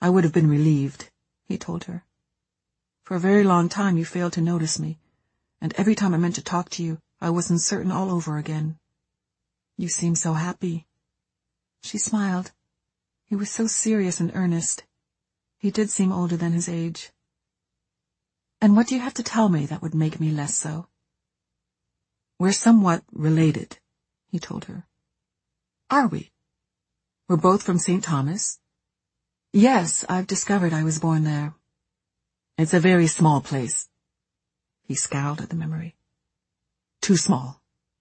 I would have been relieved, he told her. For a very long time you failed to notice me, and every time I meant to talk to you, I was uncertain all over again. You seem so happy. She smiled. He was so serious and earnest. He did seem older than his age. And what do you have to tell me that would make me less so? We're somewhat related, he told her. Are we? We're both from St. Thomas? Yes, I've discovered I was born there. It's a very small place. He scowled at the memory. Too small.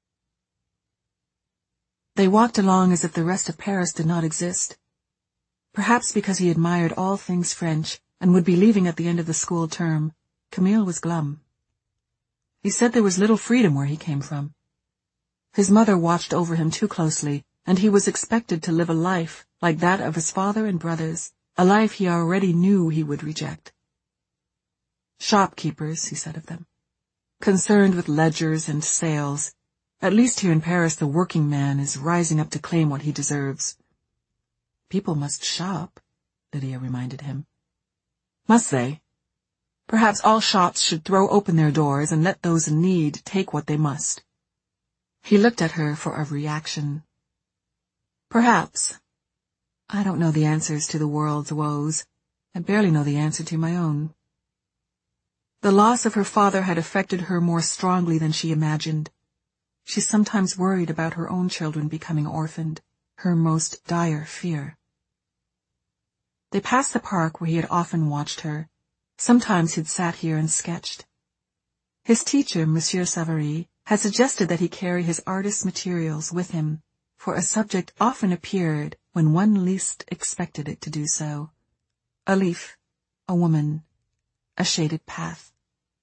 They walked along as if the rest of Paris did not exist. Perhaps because he admired all things French and would be leaving at the end of the school term, Camille was glum. He said there was little freedom where he came from. His mother watched over him too closely, and he was expected to live a life like that of his father and brothers, a life he already knew he would reject. Shopkeepers, he said of them, concerned with ledgers and sales. At least here in Paris the working man is rising up to claim what he deserves. People must shop, Lydia reminded him. Must they? Perhaps all shops should throw open their doors and let those in need take what they must. He looked at her for a reaction. Perhaps. I don't know the answers to the world's woes. I barely know the answer to my own. The loss of her father had affected her more strongly than she imagined. She sometimes worried about her own children becoming orphaned, her most dire fear. They passed the park where he had often watched her. Sometimes he'd sat here and sketched. His teacher, Monsieur Savary, had suggested that he carry his artist's materials with him, for a subject often appeared when one least expected it to do so. A leaf, a woman, a shaded path.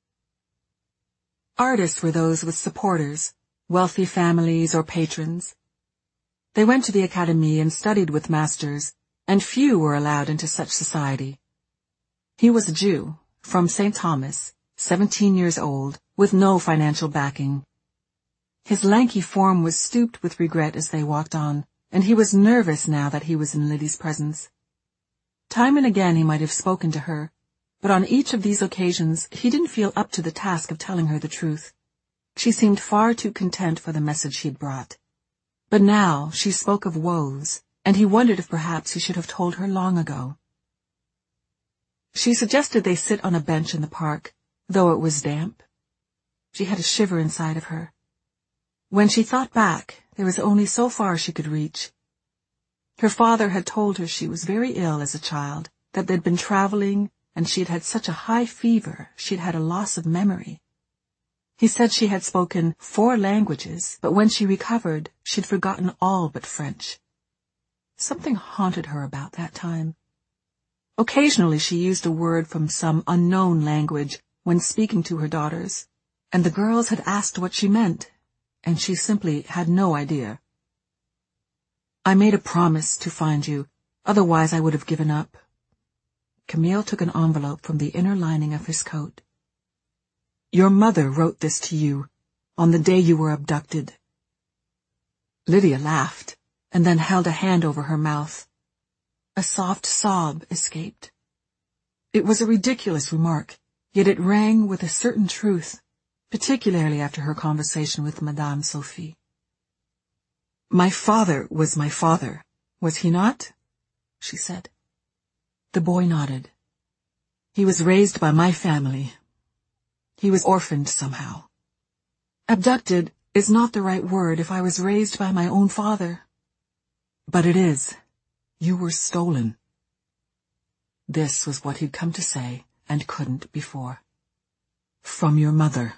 Artists were those with supporters, wealthy families or patrons. They went to the academy and studied with masters, and few were allowed into such society. He was a Jew, from St. Thomas, 17 years old, with no financial backing. His lanky form was stooped with regret as they walked on, and he was nervous now that he was in Liddy's presence. Time and again he might have spoken to her, but on each of these occasions he didn't feel up to the task of telling her the truth. She seemed far too content for the message he'd brought. But now she spoke of woes, and he wondered if perhaps he should have told her long ago. She suggested they sit on a bench in the park, though it was damp. She had a shiver inside of her. When she thought back, there was only so far she could reach. Her father had told her she was very ill as a child, that they'd been traveling, and she'd had such a high fever she'd had a loss of memory. He said she had spoken 4 languages, but when she recovered, she'd forgotten all but French. Something haunted her about that time. Occasionally she used a word from some unknown language when speaking to her daughters, and the girls had asked what she meant, and she simply had no idea. I made a promise to find you, otherwise I would have given up. Camille took an envelope from the inner lining of his coat. Your mother wrote this to you, on the day you were abducted. Lydia laughed, and then held a hand over her mouth. A soft sob escaped. It was a ridiculous remark, yet it rang with a certain truth, particularly after her conversation with Madame Sophie. My father was my father, was he not? She said. The boy nodded. He was raised by my family. He was orphaned somehow. Abducted is not the right word if I was raised by my own father. But it is. You were stolen. This was what he'd come to say and couldn't before. From your mother.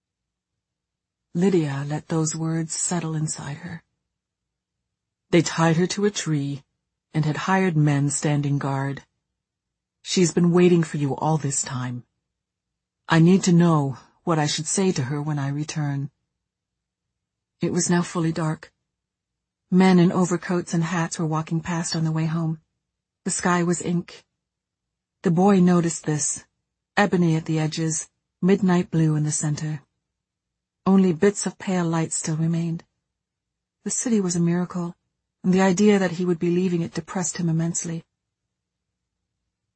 Lydia let those words settle inside her. They tied her to a tree and had hired men standing guard. She's been waiting for you all this time. I need to know what I should say to her when I return. It was now fully dark. Men in overcoats and hats were walking past on the way home. The sky was ink. The boy noticed this, ebony at the edges, midnight blue in the center. Only bits of pale light still remained. The city was a miracle, and the idea that he would be leaving it depressed him immensely.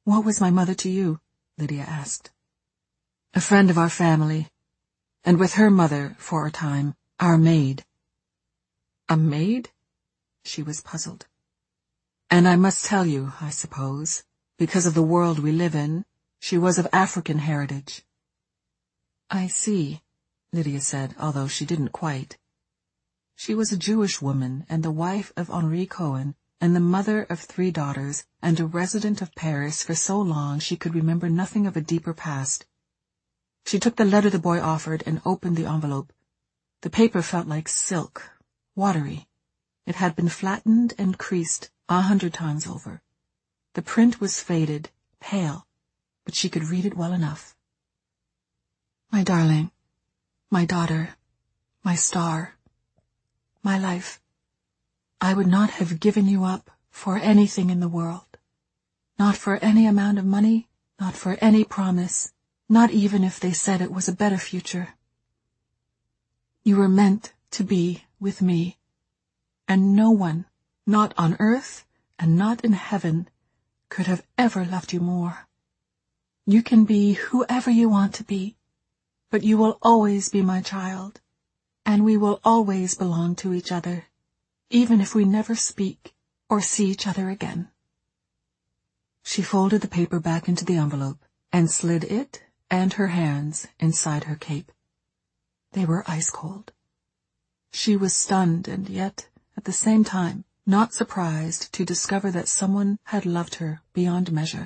What was my mother to you? Lydia asked. A friend of our family, and with her mother, for a time, our maid. A maid? She was puzzled. And I must tell you, I suppose, because of the world we live in, she was of African heritage. I see, Lydia said, although she didn't quite. She was a Jewish woman and the wife of Henri Cohen and the mother of 3 daughters and a resident of Paris for so long she could remember nothing of a deeper past. She took the letter the boy offered and opened the envelope. The paper felt like silk, watery. It had been flattened and creased 100 times over. The print was faded, pale, but she could read it well enough. My darling, my daughter, my star, my life. I would not have given you up for anything in the world. Not for any amount of money, not for any promise, not even if they said it was a better future. You were meant to be with me, and no one, not on earth and not in heaven, could have ever loved you more. You can be whoever you want to be, but you will always be my child, and we will always belong to each other, even if we never speak or see each other again. She folded the paper back into the envelope and slid it and her hands inside her cape. They were ice cold. She was stunned and yet, at the same time, not surprised to discover that someone had loved her beyond measure.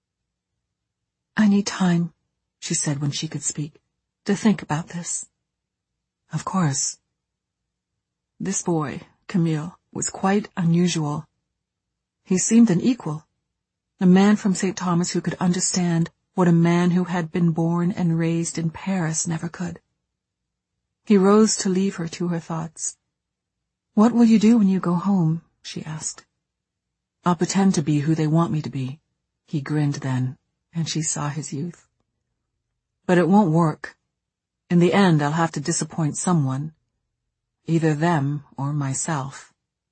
I need time, she said when she could speak, to think about this. Of course. This boy, Camille, was quite unusual. He seemed an equal, a man from St. Thomas who could understand what a man who had been born and raised in Paris never could. He rose to leave her to her thoughts. What will you do when you go home? She asked. I'll pretend to be who they want me to be. He grinned then, and she saw his youth. But it won't work. In the end, I'll have to disappoint someone, either them or myself.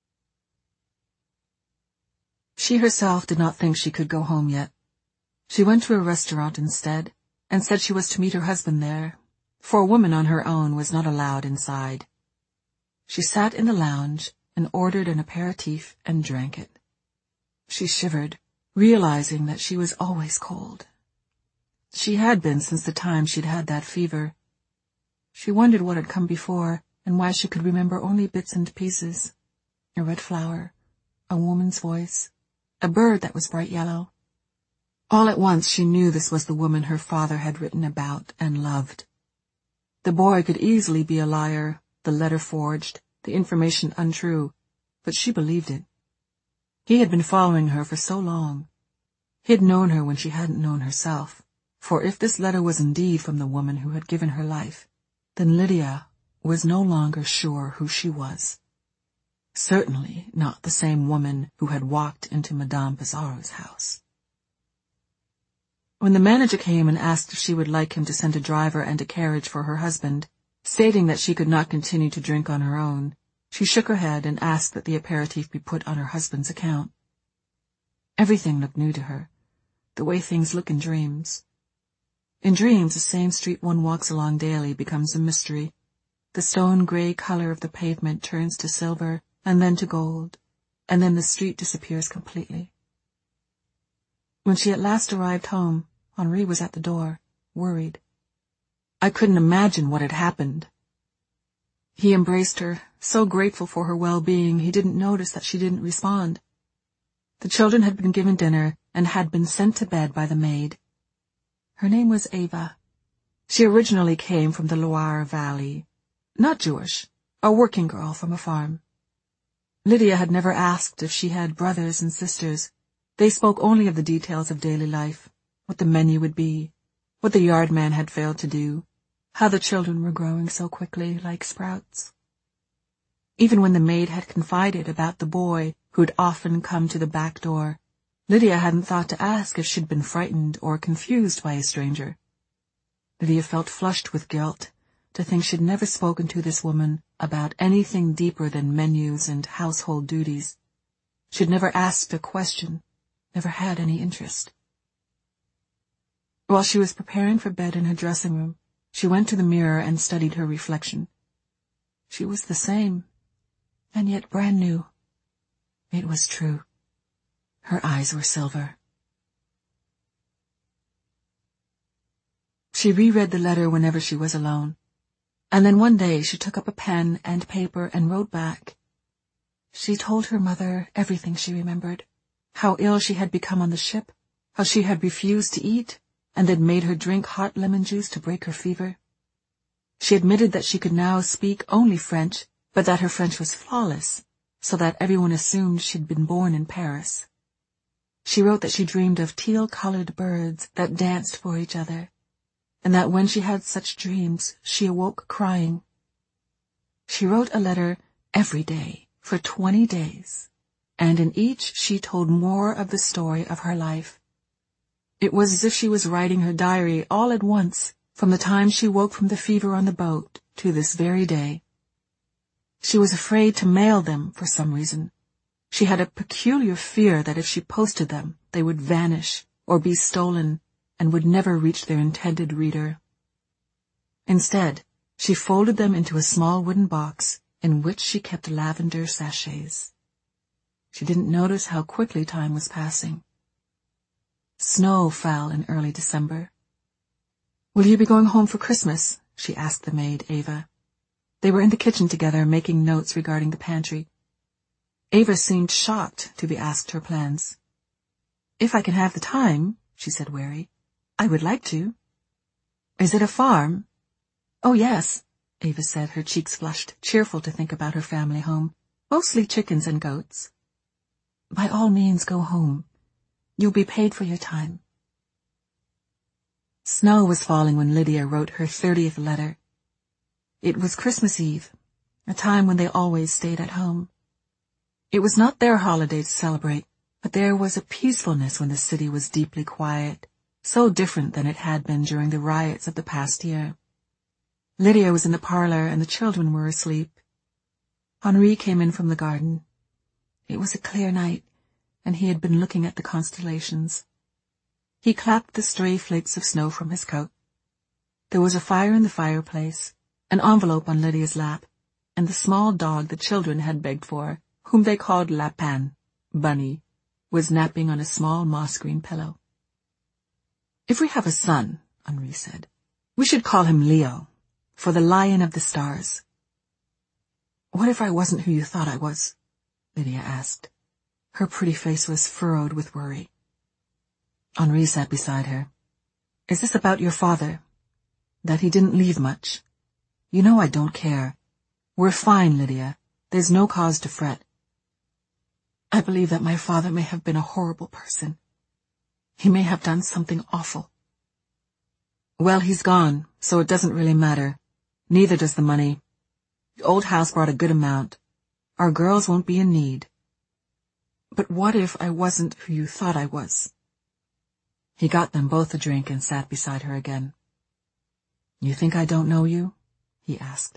She herself did not think she could go home yet. She went to a restaurant instead, and said she was to meet her husband there, for a woman on her own was not allowed inside. She sat in the lounge and ordered an aperitif and drank it. She shivered, realizing that she was always cold. She had been since the time she'd had that fever. She wondered what had come before, and why she could remember only bits and pieces. A red flower, a woman's voice, a bird that was bright yellow. All at once she knew this was the woman her father had written about and loved. The boy could easily be a liar, the letter forged, the information untrue, but she believed it. He had been following her for so long. He had known her when she hadn't known herself, for if this letter was indeed from the woman who had given her life, then Lydia was no longer sure who she was. Certainly not the same woman who had walked into Madame Pizarro's house. When the manager came and asked if she would like him to send a driver and a carriage for her husband, stating that she could not continue to drink on her own, she shook her head and asked that the aperitif be put on her husband's account. Everything looked new to her, the way things look in dreams. In dreams, the same street one walks along daily becomes a mystery. The stone-gray color of the pavement turns to silver and then to gold, and then the street disappears completely. When she at last arrived home, Henri was at the door, worried. I couldn't imagine what had happened. He embraced her, so grateful for her well-being he didn't notice that she didn't respond. The children had been given dinner and had been sent to bed by the maid. Her name was Ava. She originally came from the Loire Valley. Not Jewish, a working girl from a farm. Lydia had never asked if she had brothers and sisters. They spoke only of the details of daily life, what the menu would be, what the yard man had failed to do, how the children were growing so quickly like sprouts. Even when the maid had confided about the boy who'd often come to the back door, Lydia hadn't thought to ask if she'd been frightened or confused by a stranger. Lydia felt flushed with guilt to think she'd never spoken to this woman about anything deeper than menus and household duties. She'd never asked a question, never had any interest. While she was preparing for bed in her dressing room, she went to the mirror and studied her reflection. She was the same, and yet brand new. It was true. Her eyes were silver. She reread the letter whenever she was alone, and then one day she took up a pen and paper and wrote back. She told her mother everything she remembered, how ill she had become on the ship, how she had refused to eat, and had made her drink hot lemon juice to break her fever. She admitted that she could now speak only French, but that her French was flawless, so that everyone assumed she'd been born in Paris. She wrote that she dreamed of teal-colored birds that danced for each other, and that when she had such dreams, she awoke crying. She wrote a letter every day for 20 days, and in each she told more of the story of her life. It was as if she was writing her diary all at once, from the time she woke from the fever on the boat to this very day. She was afraid to mail them for some reason. She had a peculiar fear that if she posted them, they would vanish or be stolen and would never reach their intended reader. Instead, she folded them into a small wooden box in which she kept lavender sachets. She didn't notice how quickly time was passing. Snow fell in early December. "Will you be going home for Christmas?" she asked the maid, Ava. They were in the kitchen together, making notes regarding the pantry. Ava seemed shocked to be asked her plans. "If I can have the time," she said, wary. "I would like to." "Is it a farm?" "Oh, yes," Ava said, her cheeks flushed, cheerful to think about her family home. "Mostly chickens and goats." "By all means, go home. You'll be paid for your time." Snow was falling when Lydia wrote her 30th letter. It was Christmas Eve, a time when they always stayed at home. It was not their holiday to celebrate, but there was a peacefulness when the city was deeply quiet, so different than it had been during the riots of the past year. Lydia was in the parlor and the children were asleep. Henri came in from the garden. It was a clear night, and he had been looking at the constellations. He clapped the stray flakes of snow from his coat. There was a fire in the fireplace, an envelope on Lydia's lap, and the small dog the children had begged for, whom they called Lapin, Bunny, was napping on a small moss-green pillow. "If we have a son," Henri said, "we should call him Leo, for the lion of the stars." "What if I wasn't who you thought I was?" Lydia asked. Her pretty face was furrowed with worry. Henri sat beside her. "Is this about your father? That he didn't leave much? You know I don't care. We're fine, Lydia. There's no cause to fret." "I believe that my father may have been a horrible person. He may have done something awful." "Well, he's gone, so it doesn't really matter. Neither does the money. The old house brought a good amount. Our girls won't be in need." "But what if I wasn't who you thought I was?" He got them both a drink and sat beside her again. "You think I don't know you?" he asked.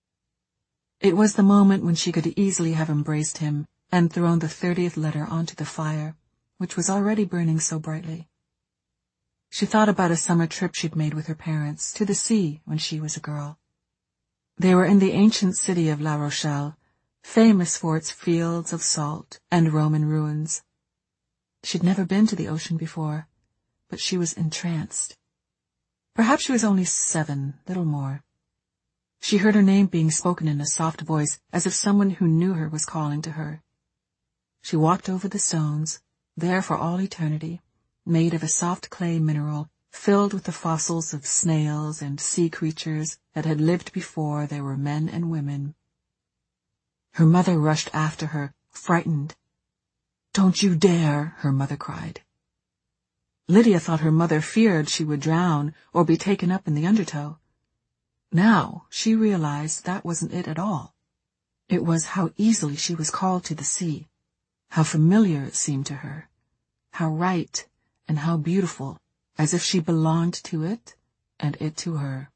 It was the moment when she could easily have embraced him and thrown the 30th letter onto the fire, which was already burning so brightly. She thought about a summer trip she'd made with her parents to the sea when she was a girl. They were in the ancient city of La Rochelle, famous for its fields of salt and Roman ruins. She'd never been to the ocean before, but she was entranced. Perhaps she was only 7, little more. She heard her name being spoken in a soft voice, as if someone who knew her was calling to her. She walked over the stones, there for all eternity, made of a soft clay mineral, filled with the fossils of snails and sea creatures that had lived before there were men and women. Her mother rushed after her, frightened. "Don't you dare," her mother cried. Lydia thought her mother feared she would drown or be taken up in the undertow. Now she realized that wasn't it at all. It was how easily she was called to the sea, how familiar it seemed to her, how right and how beautiful, as if she belonged to it and it to her.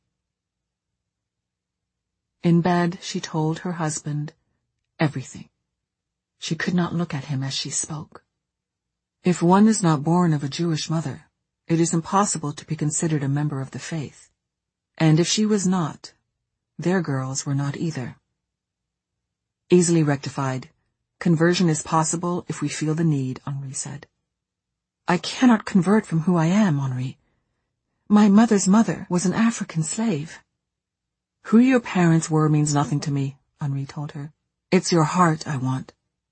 In bed she told her husband everything. She could not look at him as she spoke. "If one is not born of a Jewish mother, It is impossible to be considered a member of the faith. And if she was not, their girls were not either. Easily rectified. Conversion is possible if we feel the need, Henri said. I cannot convert from who I am, Henri. My mother's mother was an African slave. Who your parents were means nothing to me, Henri told her. It's your heart I want.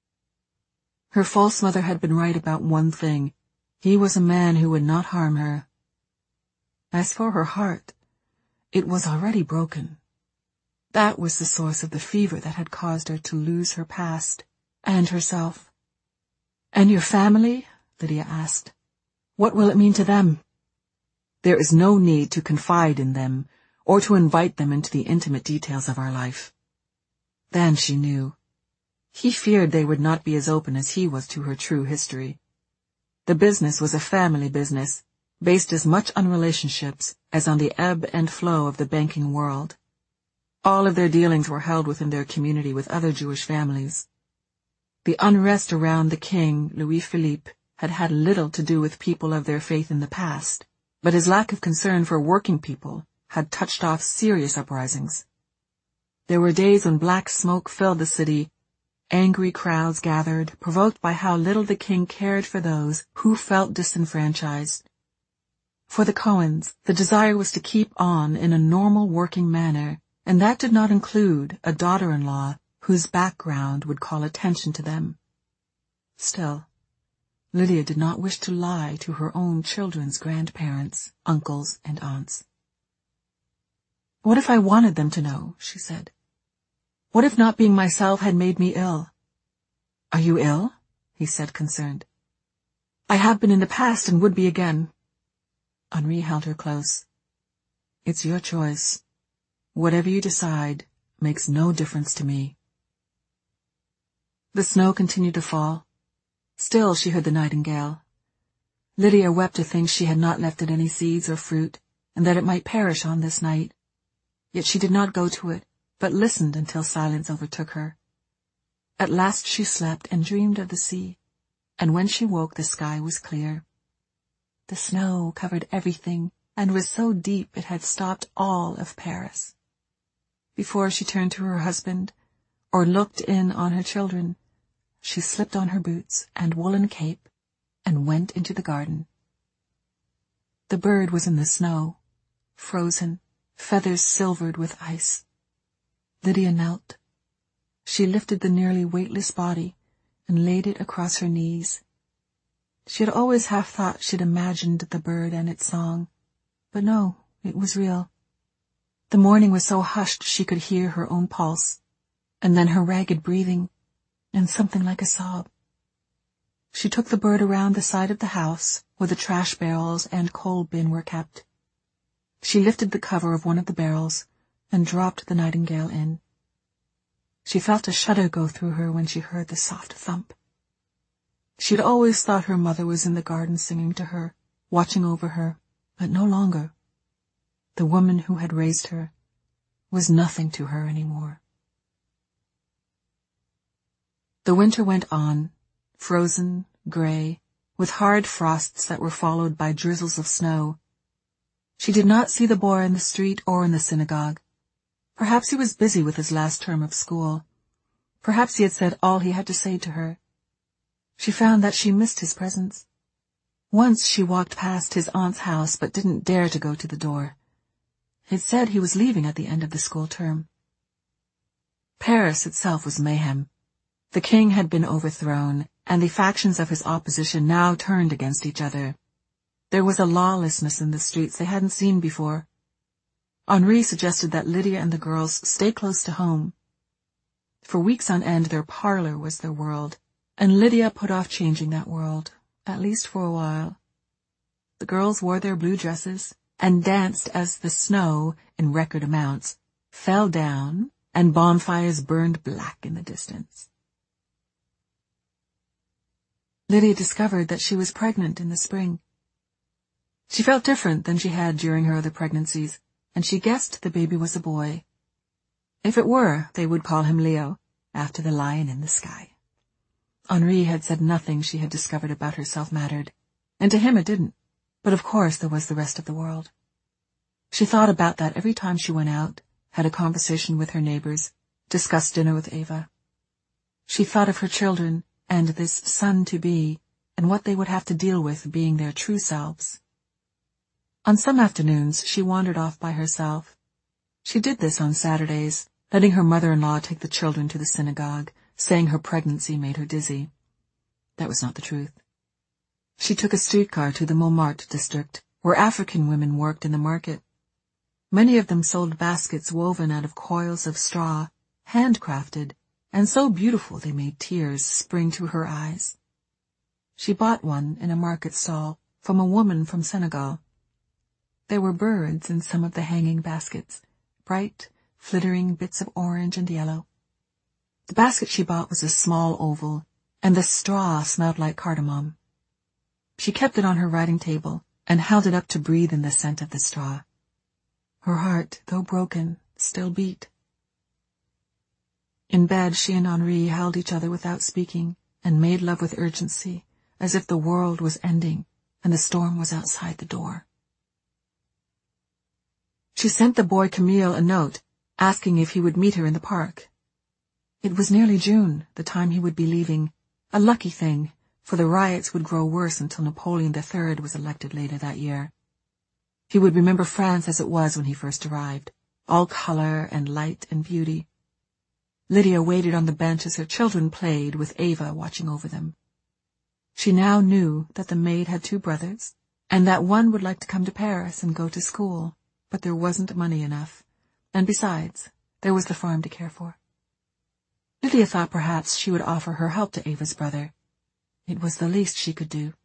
Her false mother had been right about one thing. He was a man who would not harm her. As for her heart, it was already broken. That was the source of the fever that had caused her to lose her past and herself. And your family? Lydia asked. What will it mean to them? There is no need to confide in them or to invite them into the intimate details of our life. Then she knew. He feared they would not be as open as he was to her true history. The business was a family business, based as much on relationships as on the ebb and flow of the banking world. All of their dealings were held within their community with other Jewish families. The unrest around the king, Louis-Philippe, had had little to do with people of their faith in the past, but his lack of concern for working people had touched off serious uprisings. There were days when black smoke filled the city. Angry crowds gathered, provoked by how little the king cared for those who felt disenfranchised. For the Cohens, the desire was to keep on in a normal working manner, and that did not include a daughter-in-law whose background would call attention to them. Still, Lydia did not wish to lie to her own children's grandparents, uncles, and aunts. What if I wanted them to know, she said. What if not being myself had made me ill? Are you ill? He said, concerned. I have been in the past and would be again. Henri held her close. It's your choice. Whatever you decide makes no difference to me. The snow continued to fall. Still she heard the nightingale. Lydia wept to think she had not left it any seeds or fruit, and that it might perish on this night. Yet she did not go to it, but listened until silence overtook her. At last she slept and dreamed of the sea, and when she woke the sky was clear. The snow covered everything and was so deep it had stopped all of Paris. Before she turned to her husband, or looked in on her children, she slipped on her boots and woolen cape and went into the garden. The bird was in the snow, frozen, feathers silvered with ice. Lydia knelt. She lifted the nearly weightless body and laid it across her knees. She had always half thought she'd imagined the bird and its song, but no, it was real. The morning was so hushed she could hear her own pulse, and then her ragged breathing, and something like a sob. She took the bird around the side of the house where the trash barrels and coal bin were kept. She lifted the cover of one of the barrels and dropped the nightingale in. She felt a shudder go through her when she heard the soft thump. She had always thought her mother was in the garden singing to her, watching over her, but no longer. The woman who had raised her was nothing to her anymore. The winter went on, frozen, gray, with hard frosts that were followed by drizzles of snow. She did not see the boy in the street or in the synagogue. Perhaps he was busy with his last term of school. Perhaps he had said all he had to say to her. She found that she missed his presence. Once she walked past his aunt's house but didn't dare to go to the door. It said he was leaving at the end of the school term. Paris itself was mayhem. The king had been overthrown, and the factions of his opposition now turned against each other. There was a lawlessness in the streets they hadn't seen before. Henri suggested that Lydia and the girls stay close to home. For weeks on end their parlor was their world, and Lydia put off changing that world, at least for a while. The girls wore their blue dresses and danced as the snow, in record amounts, fell down and bonfires burned black in the distance. Lydia discovered that she was pregnant in the spring. She felt different than she had during her other pregnancies, and she guessed the baby was a boy. If it were, they would call him Leo, after the lion in the sky. Henri had said nothing she had discovered about herself mattered, and to him it didn't, But of course there was the rest of the world. She thought about that every time she went out, had a conversation with her neighbors, discussed dinner with Ava. She thought of her children and this son-to-be and what they would have to deal with being their true selves. On some afternoons she wandered off by herself. She did this on Saturdays, letting her mother-in-law take the children to the synagogue, saying her pregnancy made her dizzy. That was not the truth. She took a streetcar to the Montmartre district, where African women worked in the market. Many of them sold baskets woven out of coils of straw, handcrafted, and so beautiful they made tears spring to her eyes. She bought one in a market stall from a woman from Senegal. There were birds in some of the hanging baskets, bright, flittering bits of orange and yellow. The basket she bought was a small oval, and the straw smelled like cardamom. She kept it on her writing table and held it up to breathe in the scent of the straw. Her heart, though broken, still beat. In bed, she and Henri held each other without speaking and made love with urgency, as if the world was ending and the storm was outside the door. She sent the boy Camille a note, asking if he would meet her in the park. It was nearly June, the time he would be leaving, a lucky thing, for the riots would grow worse until Napoleon III was elected later that year. He would remember France as it was when he first arrived, all color and light and beauty. Lydia waited on the bench as her children played, with Ava watching over them. She now knew that the maid had 2 brothers, and that one would like to come to Paris and go to school, but there wasn't money enough, and besides, there was the farm to care for. Lydia thought perhaps she would offer her help to Ava's brother. It was the least she could do.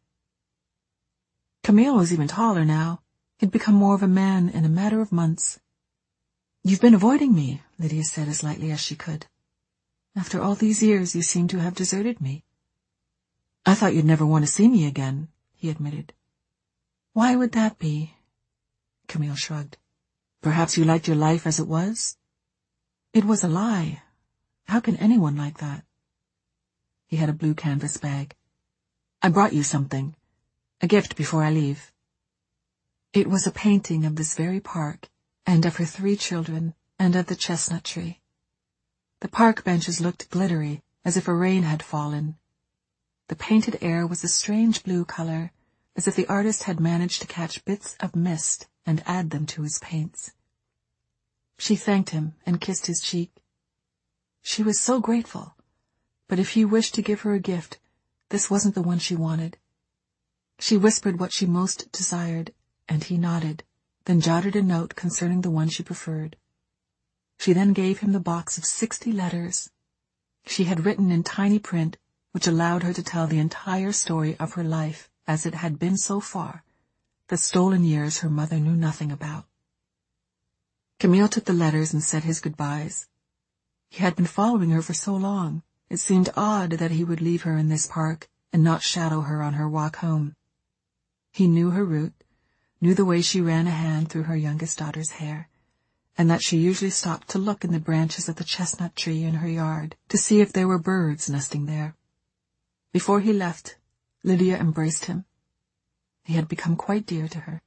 Camille was even taller now. He'd become more of a man in a matter of months. "You've been avoiding me," Lydia said as lightly as she could. "After all these years, you seem to have deserted me." "I thought you'd never want to see me again," he admitted. "Why would that be?" Camille shrugged. "Perhaps you liked your life as it was?" "It was a lie. How can anyone like that?" He had a blue canvas bag. "I brought you something. A gift before I leave." It was a painting of this very park, and of her 3 children, and of the chestnut tree. The park benches looked glittery, as if a rain had fallen. The painted air was a strange blue color, as if the artist had managed to catch bits of mist and add them to his paints. She thanked him and kissed his cheek. She was so grateful, but if he wished to give her a gift, this wasn't the one she wanted. She whispered what she most desired, and he nodded, then jotted a note concerning the one she preferred. She then gave him the box of 60 letters. She had written in tiny print, which allowed her to tell the entire story of her life as it had been so far, the stolen years her mother knew nothing about. Camille took the letters and said his goodbyes. He had been following her for so long, it seemed odd that he would leave her in this park and not shadow her on her walk home. He knew her route, knew the way she ran a hand through her youngest daughter's hair, and that she usually stopped to look in the branches of the chestnut tree in her yard to see if there were birds nesting there. Before he left, Lydia embraced him. He had become quite dear to her.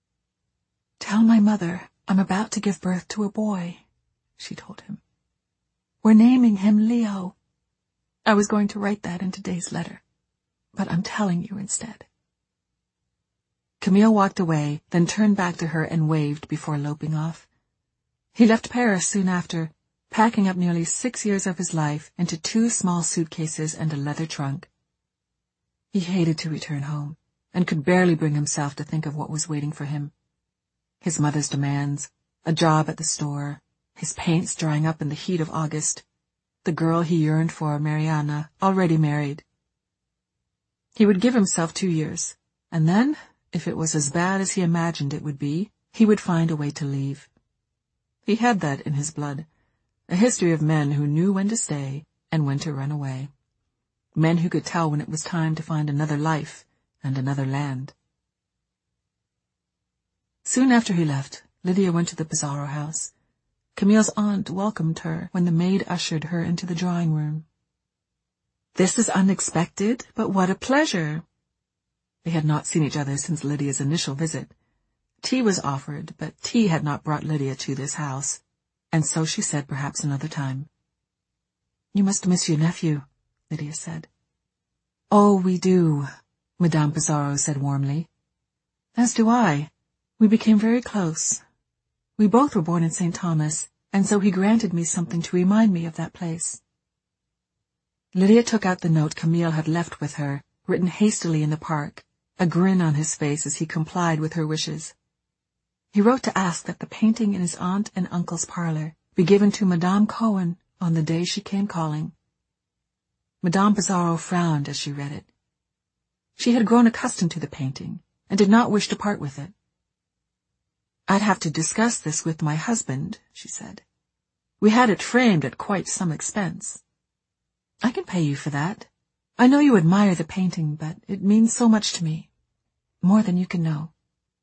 "Tell my mother I'm about to give birth to a boy," she told him. "We're naming him Leo. I was going to write that in today's letter, but I'm telling you instead." Camille walked away, then turned back to her and waved before loping off. He left Paris soon after, packing up nearly 6 years of his life into 2 small suitcases and a leather trunk. He hated to return home, and could barely bring himself to think of what was waiting for him. His mother's demands, a job at the store, his paints drying up in the heat of August, the girl he yearned for, Mariana, already married. He would give himself 2 years, and then, if it was as bad as he imagined it would be, he would find a way to leave. He had that in his blood, a history of men who knew when to stay and when to run away. Men who could tell when it was time to find another life and another land. Soon after he left, Lydia went to the Pizarro house. Camille's aunt welcomed her when the maid ushered her into the drawing room. "This is unexpected, but what a pleasure." They had not seen each other since Lydia's initial visit. Tea was offered, but tea had not brought Lydia to this house, and so she said perhaps another time. "You must miss your nephew," Lydia said. "Oh, we do," Madame Pizarro said warmly. "As do I. We became very close. We both were born in St. Thomas, and so he granted me something to remind me of that place." Lydia took out the note Camille had left with her, written hastily in the park, a grin on his face as he complied with her wishes. He wrote to ask that the painting in his aunt and uncle's parlor be given to Madame Cohen on the day she came calling. Madame Pizarro frowned as she read it. She had grown accustomed to the painting, and did not wish to part with it. "I'd have to discuss this with my husband," she said. "We had it framed at quite some expense." "I can pay you for that. I know you admire the painting, but it means so much to me. More than you can know."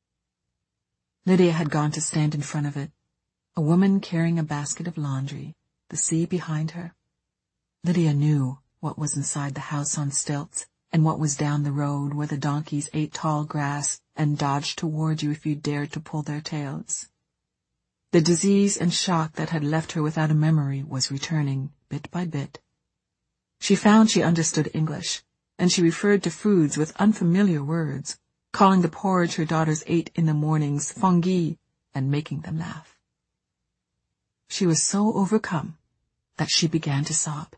Lydia had gone to stand in front of it, a woman carrying a basket of laundry, the sea behind her. Lydia knew what was inside the house on stilts, and what was down the road where the donkeys ate tall grass and dodged toward you if you dared to pull their tails. The disease and shock that had left her without a memory was returning, bit by bit. She found she understood English, and she referred to foods with unfamiliar words, calling the porridge her daughters ate in the mornings fongui, and making them laugh. She was so overcome that she began to sob.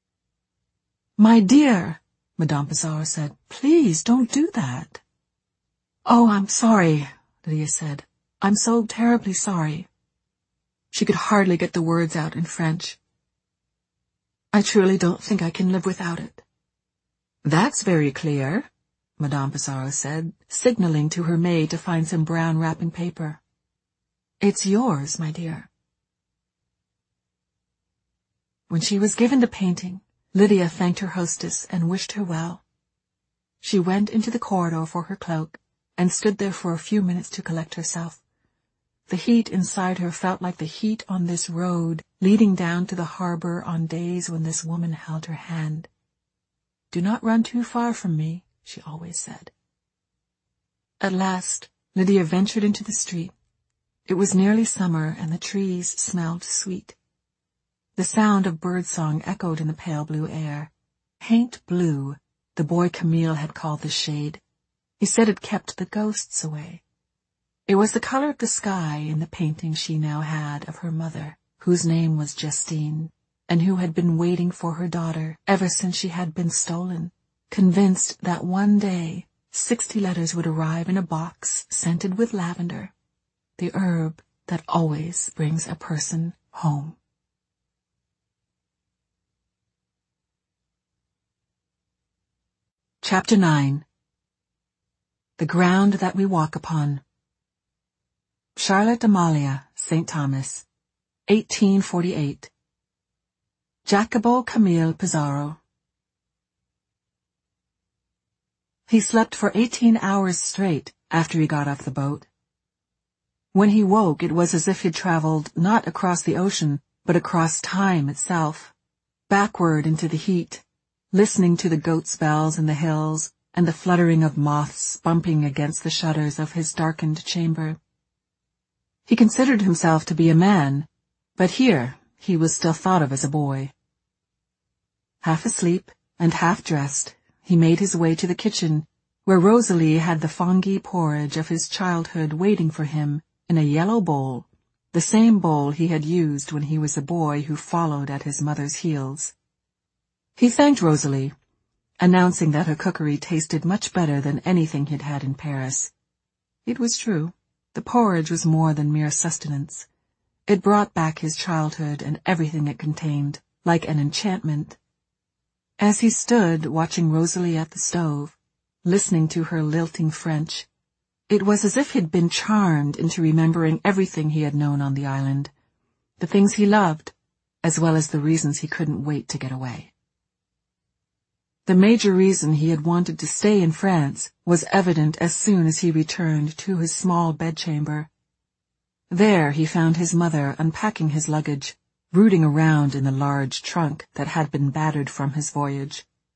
"My dear," Madame Pizarro said, "please don't do that." "Oh, I'm sorry," Lydia said. "I'm so terribly sorry." She could hardly get the words out in French. "I truly don't think I can live without it." "That's very clear," Madame Pizarro said, signaling to her maid to find some brown wrapping paper. "It's yours, my dear." When she was given the painting, Lydia thanked her hostess and wished her well. She went into the corridor for her cloak, and stood there for a few minutes to collect herself. The heat inside her felt like the heat on this road leading down to the harbor on days when this woman held her hand. "Do not run too far from me," she always said. At last, Lydia ventured into the street. It was nearly summer, and the trees smelled sweet. The sound of birdsong echoed in the pale blue air. Paint blue, the boy Camille had called the shade. He said it kept the ghosts away. It was the color of the sky in the painting she now had of her mother, whose name was Justine, and who had been waiting for her daughter ever since she had been stolen, convinced that one day 60 letters would arrive in a box scented with lavender, the herb that always brings a person home. Chapter 9. The Ground That We Walk Upon. Charlotte Amalia, St. Thomas, 1848. Jacopo Camille Pizarro. He slept for 18 hours straight after he got off the boat. When he woke, it was as if he'd traveled not across the ocean, but across time itself, backward into the heat, listening to the goat's bells in the hills and the fluttering of moths bumping against the shutters of his darkened chamber. He considered himself to be a man, but here he was still thought of as a boy. Half asleep and half dressed, he made his way to the kitchen, where Rosalie had the fongui porridge of his childhood waiting for him in a yellow bowl, the same bowl he had used when he was a boy who followed at his mother's heels. He thanked Rosalie, announcing that her cookery tasted much better than anything he'd had in Paris. It was true. The porridge was more than mere sustenance. It brought back his childhood and everything it contained, like an enchantment. As he stood watching Rosalie at the stove, listening to her lilting French, it was as if he'd been charmed into remembering everything he had known on the island, the things he loved, as well as the reasons he couldn't wait to get away. The major reason he had wanted to stay in France was evident as soon as he returned to his small bedchamber. There he found his mother unpacking his luggage, rooting around in the large trunk that had been battered from his voyage,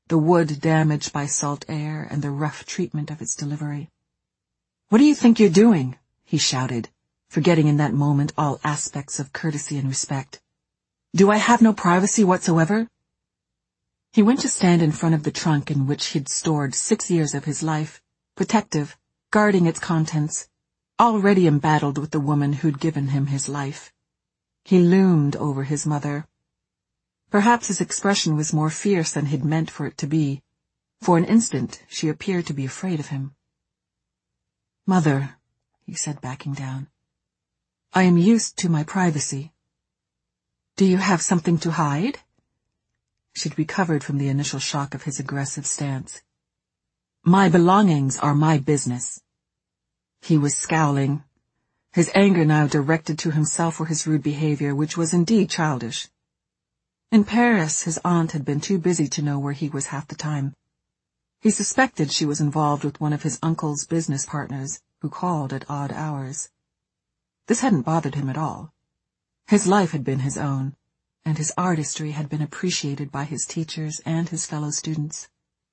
the wood damaged by salt air and the rough treatment of its delivery. "What do you think you're doing?" he shouted, forgetting in that moment all aspects of courtesy and respect. "Do I have no privacy whatsoever?" He went to stand in front of the trunk in which he'd stored 6 years of his life, protective, guarding its contents, already embattled with the woman who'd given him his life. He loomed over his mother. Perhaps his expression was more fierce than he'd meant for it to be. For an instant, she appeared to be afraid of him. "Mother," he said, backing down, "I am used to my privacy." "Do you have something to hide?" She'd recovered from the initial shock of his aggressive stance. "My belongings are my business." He was scowling, his anger now directed to himself for his rude behavior, which was indeed childish. In Paris, his aunt had been too busy to know where he was half the time. He suspected she was involved with one of his uncle's business partners, who called at odd hours. This hadn't bothered him at all. His life had been his own, and his artistry had been appreciated by his teachers and his fellow students.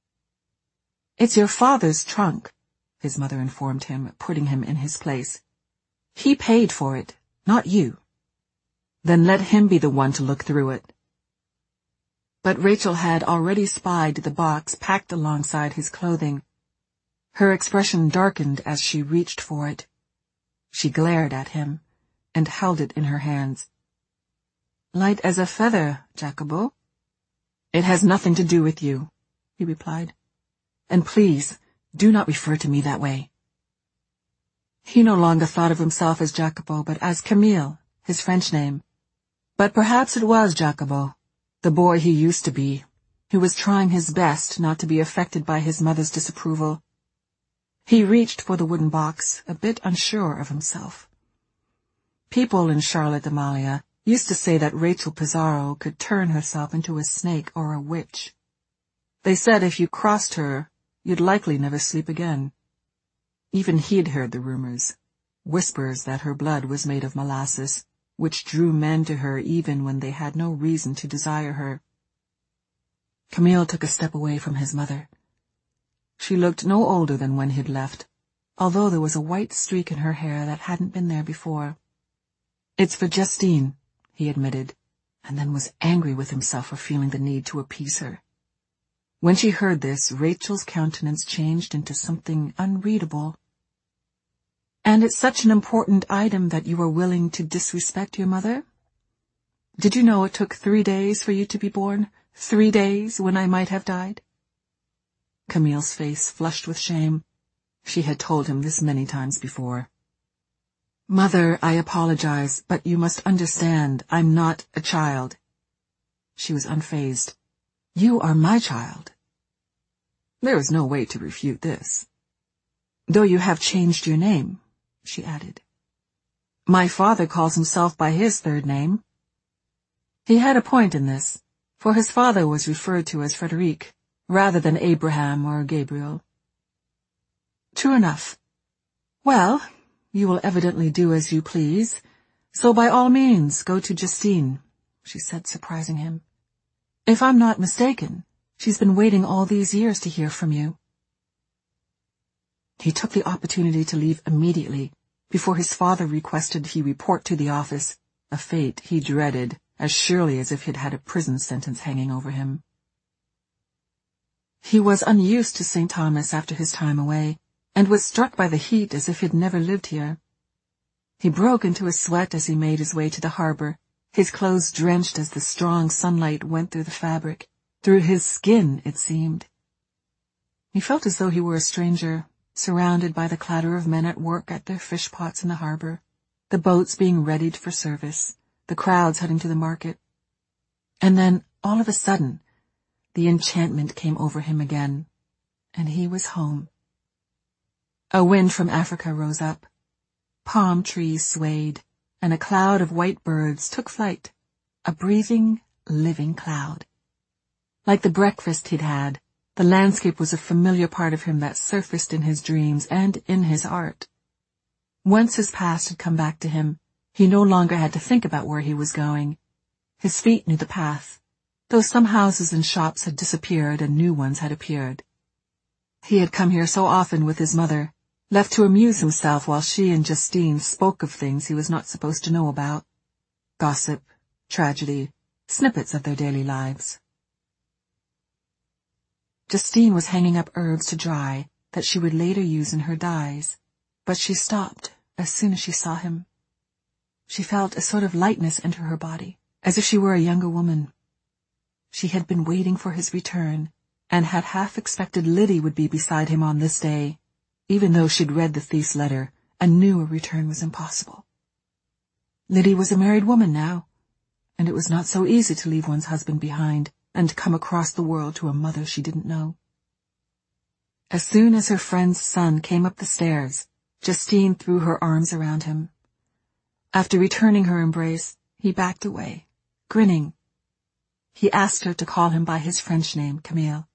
"It's your father's trunk," his mother informed him, putting him in his place. "He paid for it, not you." "Then let him be the one to look through it." But Rachel had already spied the box packed alongside his clothing. Her expression darkened as she reached for it. She glared at him and held it in her hands. "Light as a feather, Jacobo." "It has nothing to do with you," he replied. "And please, do not refer to me that way." He no longer thought of himself as Jacobo, but as Camille, his French name. But perhaps it was Jacobo, the boy he used to be, who was trying his best not to be affected by his mother's disapproval. He reached for the wooden box, a bit unsure of himself. People in Charlotte Amalia used to say that Rachel Pizarro could turn herself into a snake or a witch. They said if you crossed her, you'd likely never sleep again. Even he'd heard the rumors, whispers that her blood was made of molasses, which drew men to her even when they had no reason to desire her. Camille took a step away from his mother. She looked no older than when he'd left, although there was a white streak in her hair that hadn't been there before. "It's for Justine," he admitted, and then was angry with himself for feeling the need to appease her. When she heard this, Rachel's countenance changed into something unreadable. "And it's such an important item that you are willing to disrespect your mother? Did you know it took 3 days for you to be born? 3 days when I might have died?" Camille's face flushed with shame. She had told him this many times before. "Mother, I apologize, but you must understand, I'm not a child." She was unfazed. "You are my child." There was no way to refute this. "Though you have changed your name," she added. "My father calls himself by his third name." He had a point in this, for his father was referred to as Frederic, rather than Abraham or Gabriel. "True enough. Well, you will evidently do as you please, so by all means go to Justine," she said, surprising him. "If I'm not mistaken, she's been waiting all these years to hear from you." He took the opportunity to leave immediately, before his father requested he report to the office, a fate he dreaded as surely as if he'd had a prison sentence hanging over him. He was unused to St. Thomas after his time away, and was struck by the heat as if he'd never lived here. He broke into a sweat as he made his way to the harbor, his clothes drenched as the strong sunlight went through the fabric, through his skin, it seemed. He felt as though he were a stranger, surrounded by the clatter of men at work at their fish pots in the harbor, the boats being readied for service, the crowds heading to the market. And then, all of a sudden, the enchantment came over him again, and he was home. A wind from Africa rose up. Palm trees swayed, and a cloud of white birds took flight, a breathing, living cloud. Like the breakfast he'd had, the landscape was a familiar part of him that surfaced in his dreams and in his art. Once his past had come back to him, he no longer had to think about where he was going. His feet knew the path, though some houses and shops had disappeared and new ones had appeared. He had come here so often with his mother, left to amuse himself while she and Justine spoke of things he was not supposed to know about. Gossip, tragedy, snippets of their daily lives. Justine was hanging up herbs to dry that she would later use in her dyes, but she stopped as soon as she saw him. She felt a sort of lightness enter her body, as if she were a younger woman. She had been waiting for his return, and had half expected Liddy would be beside him on this day, even though she'd read the thief's letter and knew a return was impossible. Liddy was a married woman now, and it was not so easy to leave one's husband behind and come across the world to a mother she didn't know. As soon as her friend's son came up the stairs, Justine threw her arms around him. After returning her embrace, he backed away, grinning. He asked her to call him by his French name, Camille.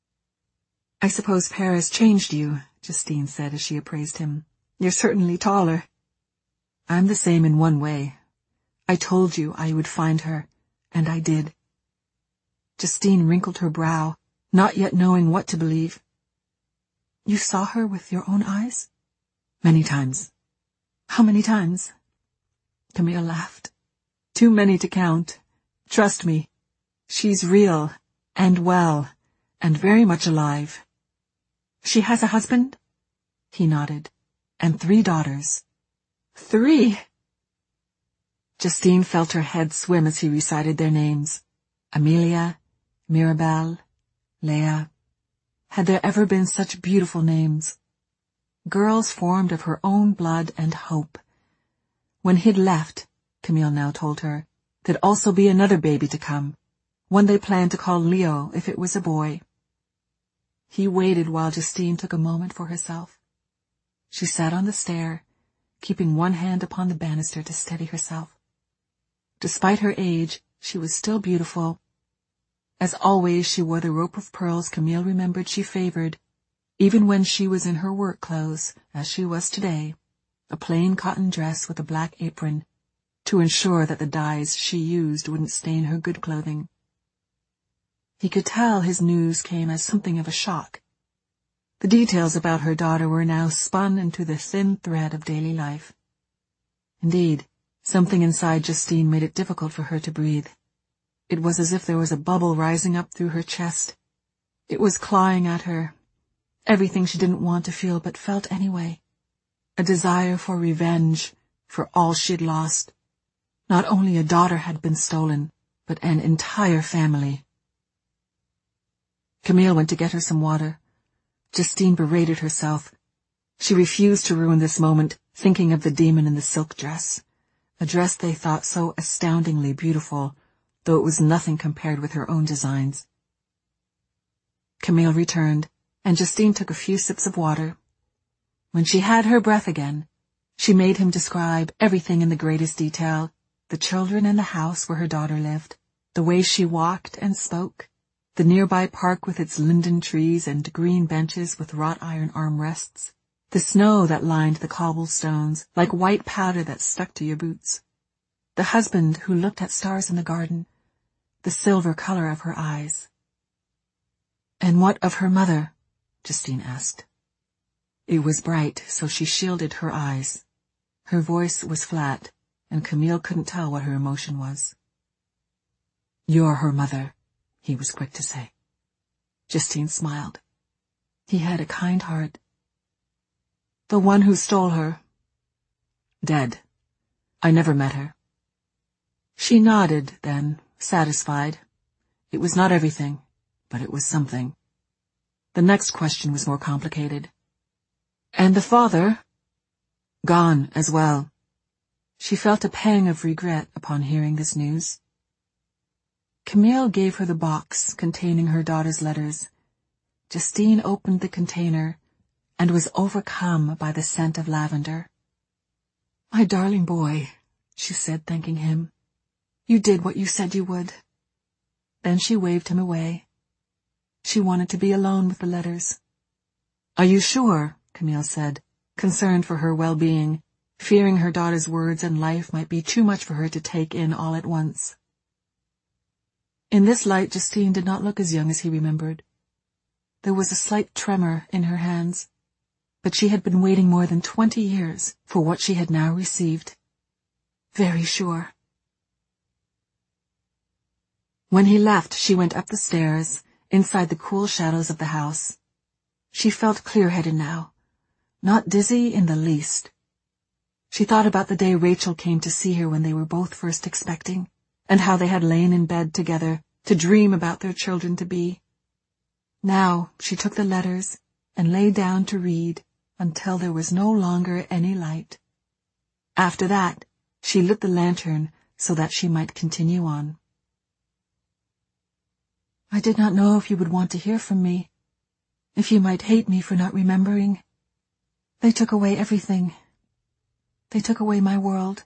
"I suppose Paris changed you," Justine said as she appraised him. "You're certainly taller." "I'm the same in one way. I told you I would find her, and I did." Justine wrinkled her brow, not yet knowing what to believe. "You saw her with your own eyes?" "Many times." "How many times?" Camille laughed. "Too many to count. Trust me. She's real, and well, and very much alive." "She has a husband?" He nodded. "And 3 daughters." 3! Justine felt her head swim as he recited their names. Amelia, Mirabelle, Leah. Had there ever been such beautiful names? Girls formed of her own blood and hope. When he'd left, Camille now told her, there'd also be another baby to come, one they planned to call Leo if it was a boy. He waited while Justine took a moment for herself. She sat on the stair, keeping one hand upon the banister to steady herself. Despite her age, she was still beautiful. As always, she wore the rope of pearls Camille remembered she favored, even when she was in her work clothes, as she was today, a plain cotton dress with a black apron, to ensure that the dyes she used wouldn't stain her good clothing. He could tell his news came as something of a shock. The details about her daughter were now spun into the thin thread of daily life. Indeed, something inside Justine made it difficult for her to breathe. It was as if there was a bubble rising up through her chest. It was clawing at her. Everything she didn't want to feel but felt anyway. A desire for revenge, for all she'd lost. Not only a daughter had been stolen, but an entire family. Camille went to get her some water. Justine berated herself. She refused to ruin this moment, thinking of the demon in the silk dress, a dress they thought so astoundingly beautiful, though it was nothing compared with her own designs. Camille returned, and Justine took a few sips of water. When she had her breath again, she made him describe everything in the greatest detail, the children and the house where her daughter lived, the way she walked and spoke, the nearby park with its linden trees and green benches with wrought iron armrests, the snow that lined the cobblestones like white powder that stuck to your boots, the husband who looked at stars in the garden, the silver color of her eyes. "And what of her mother?" Justine asked. It was bright, so she shielded her eyes. Her voice was flat, and Camille couldn't tell what her emotion was. "You're her mother," he was quick to say. Justine smiled. He had a kind heart. "The one who stole her?" "Dead. I never met her." She nodded, then, satisfied. It was not everything, but it was something. The next question was more complicated. "And the father?" "Gone as well." She felt a pang of regret upon hearing this news. Camille gave her the box containing her daughter's letters. Justine opened the container and was overcome by the scent of lavender. "My darling boy," she said, thanking him. "You did what you said you would." Then she waved him away. She wanted to be alone with the letters. "Are you sure?" Camille said, concerned for her well-being, fearing her daughter's words and life might be too much for her to take in all at once. In this light, Justine did not look as young as he remembered. There was a slight tremor in her hands, but she had been waiting more than 20 years for what she had now received. Very sure. When he left, she went up the stairs, inside the cool shadows of the house. She felt clear-headed now, not dizzy in the least. She thought about the day Rachel came to see her when they were both first expecting, and how they had lain in bed together to dream about their children-to-be. Now she took the letters and lay down to read until there was no longer any light. After that, she lit the lantern so that she might continue on. I did not know if you would want to hear from me, if you might hate me for not remembering. They took away everything. They took away my world.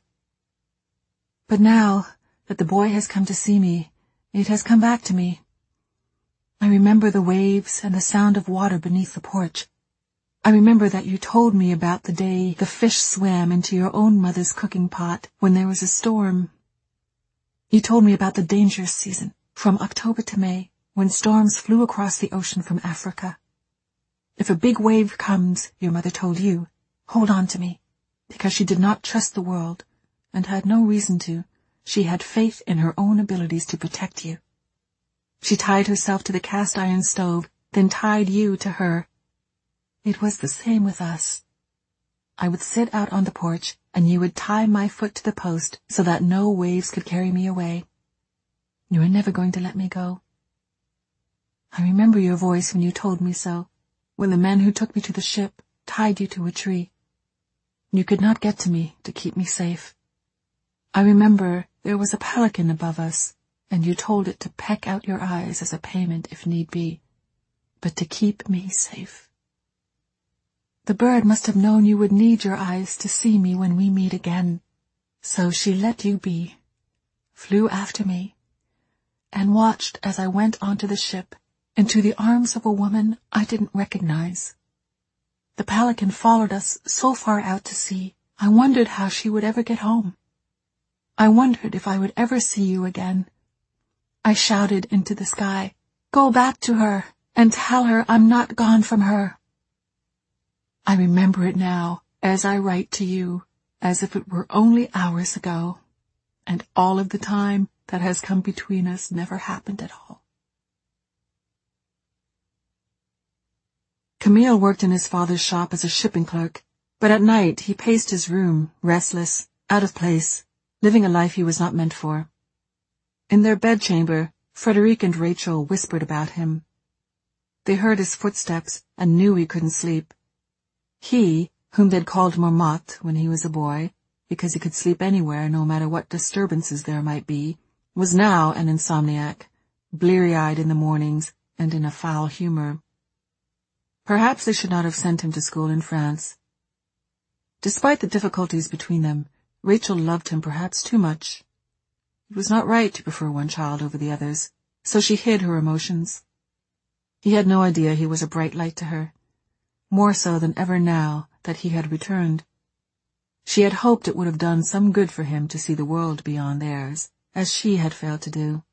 But now that the boy has come to see me, it has come back to me. I remember the waves and the sound of water beneath the porch. I remember that you told me about the day the fish swam into your own mother's cooking pot when there was a storm. You told me about the dangerous season, from October to May, when storms flew across the ocean from Africa. If a big wave comes, your mother told you, hold on to me, because she did not trust the world, and had no reason to. She had faith in her own abilities to protect you. She tied herself to the cast-iron stove, then tied you to her. It was the same with us. I would sit out on the porch, and you would tie my foot to the post so that no waves could carry me away. You were never going to let me go. I remember your voice when you told me so, when the men who took me to the ship tied you to a tree. You could not get to me to keep me safe. I remember there was a pelican above us, and you told it to peck out your eyes as a payment if need be, but to keep me safe. The bird must have known you would need your eyes to see me when we meet again, so she let you be, flew after me, and watched as I went onto the ship into the arms of a woman I didn't recognize. The pelican followed us so far out to sea, I wondered how she would ever get home. I wondered if I would ever see you again. I shouted into the sky, go back to her and tell her I'm not gone from her. I remember it now as I write to you, as if it were only hours ago, and all of the time that has come between us never happened at all. Camille worked in his father's shop as a shipping clerk, but at night he paced his room, restless, out of place, living a life he was not meant for. In their bedchamber, Frederic and Rachel whispered about him. They heard his footsteps and knew he couldn't sleep. He, whom they'd called Marmotte when he was a boy, because he could sleep anywhere no matter what disturbances there might be, was now an insomniac, bleary-eyed in the mornings and in a foul humor. Perhaps they should not have sent him to school in France. Despite the difficulties between them, Rachel loved him perhaps too much. It was not right to prefer one child over the others, so she hid her emotions. He had no idea he was a bright light to her, more so than ever now that he had returned. She had hoped it would have done some good for him to see the world beyond theirs, as she had failed to do.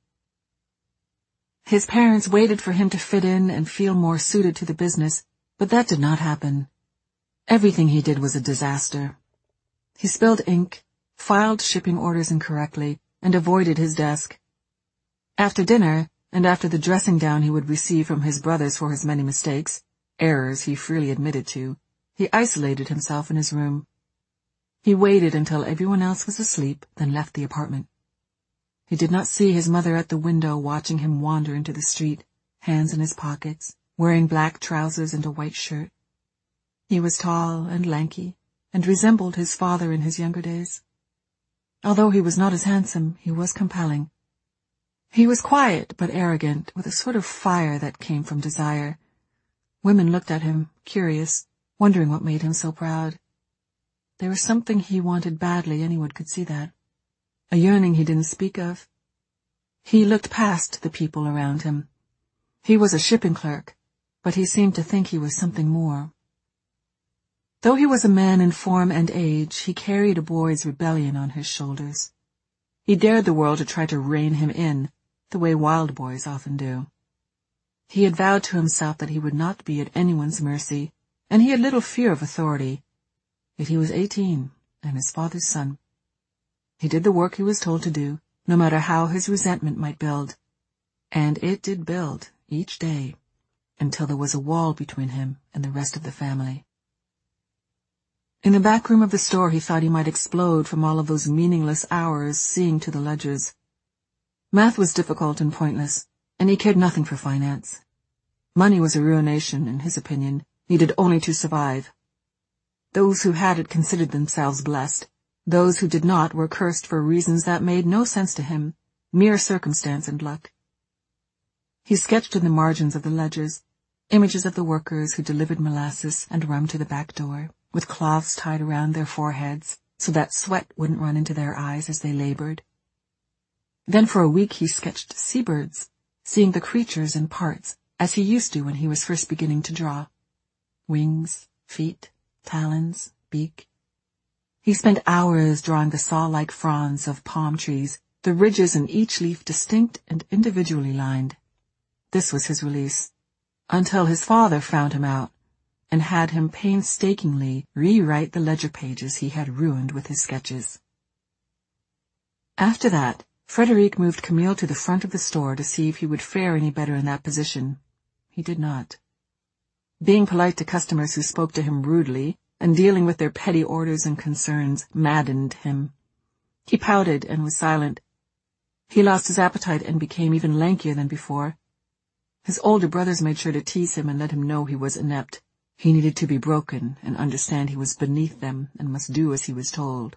His parents waited for him to fit in and feel more suited to the business, but that did not happen. Everything he did was a disaster. He spilled ink, filed shipping orders incorrectly, and avoided his desk. After dinner, and after the dressing down he would receive from his brothers for his many mistakes, errors he freely admitted to, he isolated himself in his room. He waited until everyone else was asleep, then left the apartment. He did not see his mother at the window watching him wander into the street, hands in his pockets, wearing black trousers and a white shirt. He was tall and lanky, and resembled his father in his younger days. Although he was not as handsome, he was compelling. He was quiet but arrogant, with a sort of fire that came from desire. Women looked at him, curious, wondering what made him so proud. There was something he wanted badly, anyone could see that. A yearning he didn't speak of. He looked past the people around him. He was a shipping clerk, but he seemed to think he was something more. Though he was a man in form and age, he carried a boy's rebellion on his shoulders. He dared the world to try to rein him in, the way wild boys often do. He had vowed to himself that he would not be at anyone's mercy, and he had little fear of authority. Yet he was 18, and his father's son. He did the work he was told to do, no matter how his resentment might build. And it did build, each day, until there was a wall between him and the rest of the family. In the back room of the store he thought he might explode from all of those meaningless hours seeing to the ledgers. Math was difficult and pointless, and he cared nothing for finance. Money was a ruination, in his opinion, needed only to survive. Those who had it considered themselves blessed. Those who did not were cursed for reasons that made no sense to him, mere circumstance and luck. He sketched in the margins of the ledgers images of the workers who delivered molasses and rum to the back door, with cloths tied around their foreheads so that sweat wouldn't run into their eyes as they labored. Then for a week he sketched seabirds, seeing the creatures in parts, as he used to when he was first beginning to draw. Wings, feet, talons, beak. He spent hours drawing the saw-like fronds of palm trees, the ridges in each leaf distinct and individually lined. This was his release, until his father found him out and had him painstakingly rewrite the ledger pages he had ruined with his sketches. After that, Frederic moved Camille to the front of the store to see if he would fare any better in that position. He did not. Being polite to customers who spoke to him rudely and dealing with their petty orders and concerns maddened him. He pouted and was silent. He lost his appetite and became even lankier than before. His older brothers made sure to tease him and let him know he was inept. He needed to be broken and understand he was beneath them and must do as he was told.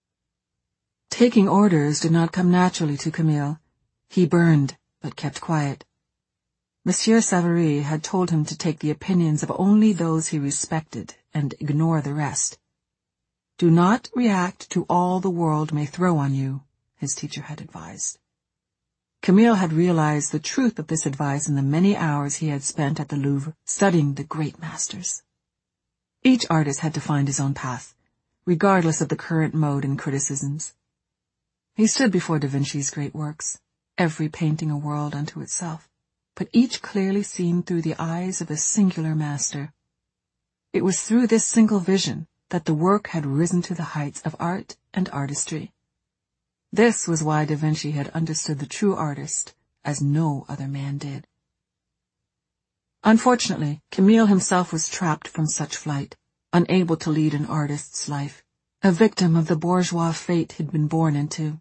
Taking orders did not come naturally to Camille. He burned, but kept quiet. Monsieur Savary had told him to take the opinions of only those he respected and ignore the rest. Do not react to all the world may throw on you, his teacher had advised. Camille had realized the truth of this advice in the many hours he had spent at the Louvre studying the great masters. Each artist had to find his own path, regardless of the current mode and criticisms. He stood before Da Vinci's great works, every painting a world unto itself, but each clearly seen through the eyes of a singular master. It was through this single vision that the work had risen to the heights of art and artistry. This was why Da Vinci had understood the true artist as no other man did. Unfortunately, Camille himself was trapped from such flight, unable to lead an artist's life, a victim of the bourgeois fate he'd been born into.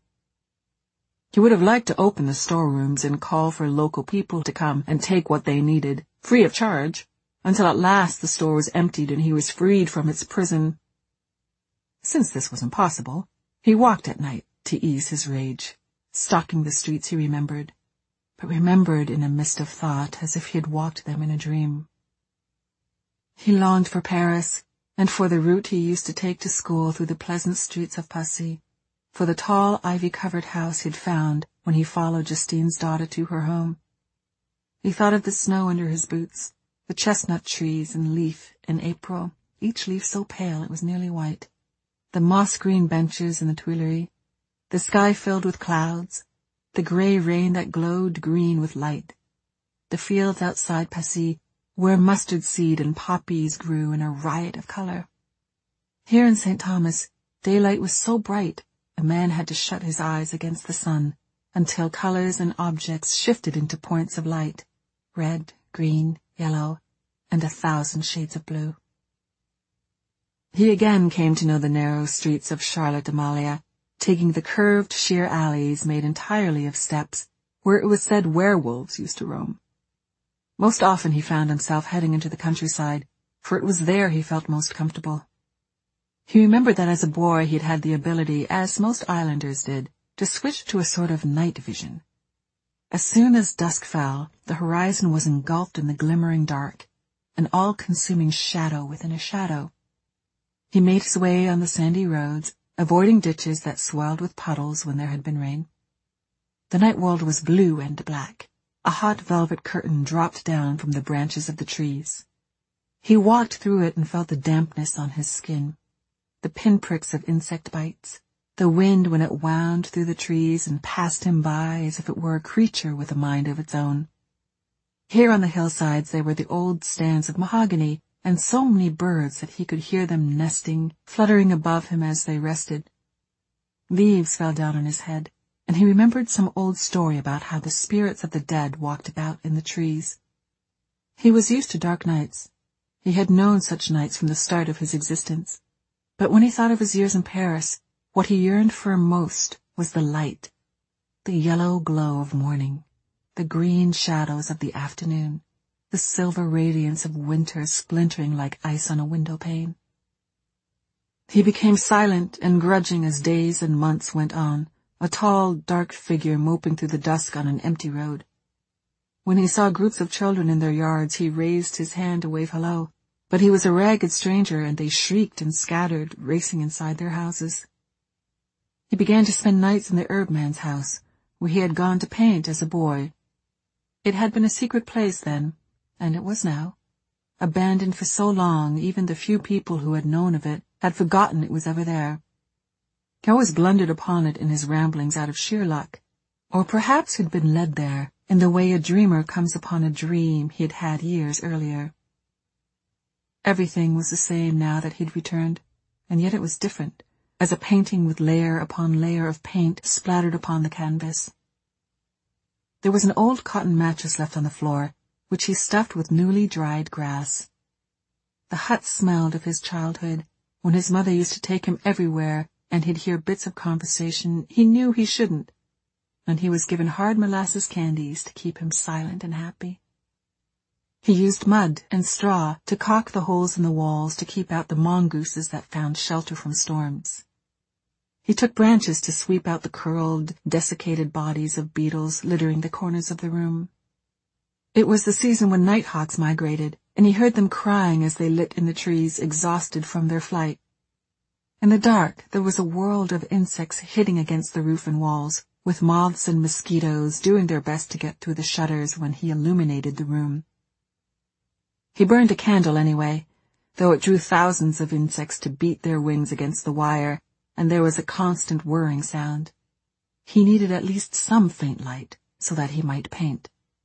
He would have liked to open the storerooms and call for local people to come and take what they needed, free of charge, until at last the store was emptied and he was freed from its prison. Since this was impossible, he walked at night to ease his rage, stalking the streets he remembered, but remembered in a mist of thought as if he had walked them in a dream. He longed for Paris, and for the route he used to take to school through the pleasant streets of Passy, for the tall ivy-covered house he'd found when he followed Justine's daughter to her home. He thought of the snow under his boots, the chestnut trees in leaf in April, each leaf so pale it was nearly white, the moss-green benches in the Tuileries, the sky filled with clouds, the grey rain that glowed green with light, the fields outside Passy where mustard seed and poppies grew in a riot of color. Here in St. Thomas, daylight was so bright a man had to shut his eyes against the sun until colors and objects shifted into points of light, red, green, yellow, and 1,000 shades of blue. He again came to know the narrow streets of Charlotte Amalia, taking the curved, sheer alleys made entirely of steps, where it was said werewolves used to roam. Most often he found himself heading into the countryside, for it was there he felt most comfortable. He remembered that as a boy he had had the ability, as most islanders did, to switch to a sort of night vision. As soon as dusk fell, the horizon was engulfed in the glimmering dark, an all-consuming shadow within a shadow. He made his way on the sandy roads, avoiding ditches that swelled with puddles when there had been rain. The night world was blue and black. A hot velvet curtain dropped down from the branches of the trees. He walked through it and felt the dampness on his skin, the pinpricks of insect bites, the wind when it wound through the trees and passed him by as if it were a creature with a mind of its own. Here on the hillsides there were the old stands of mahogany, and so many birds that he could hear them nesting, fluttering above him as they rested. Leaves fell down on his head, and he remembered some old story about how the spirits of the dead walked about in the trees. He was used to dark nights. He had known such nights from the start of his existence. But when he thought of his years in Paris, what he yearned for most was the light, the yellow glow of morning, the green shadows of the afternoon, the silver radiance of winter splintering like ice on a window pane. He became silent and grudging as days and months went on, a tall, dark figure moping through the dusk on an empty road. When he saw groups of children in their yards, he raised his hand to wave hello, but he was a ragged stranger, and they shrieked and scattered, racing inside their houses. He began to spend nights in the Erbman's house, where he had gone to paint as a boy. It had been a secret place then, and it was now. Abandoned for so long, even the few people who had known of it had forgotten it was ever there. He always blundered upon it in his ramblings out of sheer luck, or perhaps had been led there in the way a dreamer comes upon a dream he had had years earlier. Everything was the same now that he'd returned, and yet it was different, as a painting with layer upon layer of paint splattered upon the canvas. There was an old cotton mattress left on the floor, which he stuffed with newly dried grass. The hut smelled of his childhood, when his mother used to take him everywhere and he'd hear bits of conversation he knew he shouldn't, and he was given hard molasses candies to keep him silent and happy. He used mud and straw to caulk the holes in the walls to keep out the mongooses that found shelter from storms. He took branches to sweep out the curled, desiccated bodies of beetles littering the corners of the room. It was the season when nighthawks migrated, and he heard them crying as they lit in the trees, exhausted from their flight. In the dark, there was a world of insects hitting against the roof and walls, with moths and mosquitoes doing their best to get through the shutters when he illuminated the room. He burned a candle anyway, though it drew thousands of insects to beat their wings against the wire, and there was a constant whirring sound. He needed at least some faint light, so that he might paint.